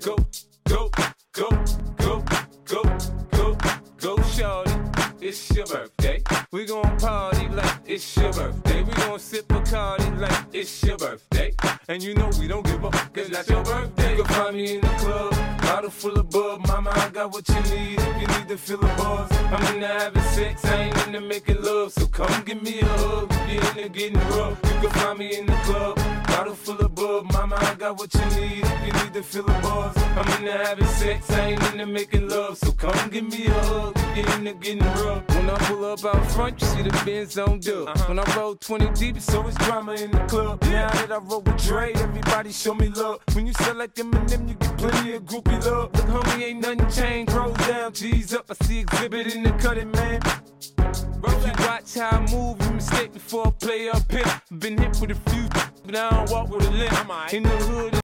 go, go, go, go, go, go, go, shorty. It's your birthday. We gon' party like it's your birthday. We gon' sip Bacardi like it's your birthday. And you know we don't give up, cause that's your birthday. You can find me in the club, bottle full of bub. Mama, I got what you need if you need to fill a buzz. I'm into having sex, I ain't into making love. So come give me a hug, if you're into getting rough. You can find me in the club, bottle full of bub. Mama, I got what you need if you need to fill a buzz. I'm into having sex, I ain't into making love. So come give me a hug, if you're into getting rough. When I pull up out front, you see the Benz on dub. When I roll 20 deep, it's always drama in the club. Now that I roll with Dre, everybody show me love. When you sell like Eminem, you get plenty of groupie love. Look, homie, ain't nothing changed. Roll down, G's up. I see exhibit in the cutting, man. If you watch how I move, you mistake before I play up here. Been hit with a few, but I don't walk with a limp. In the hood.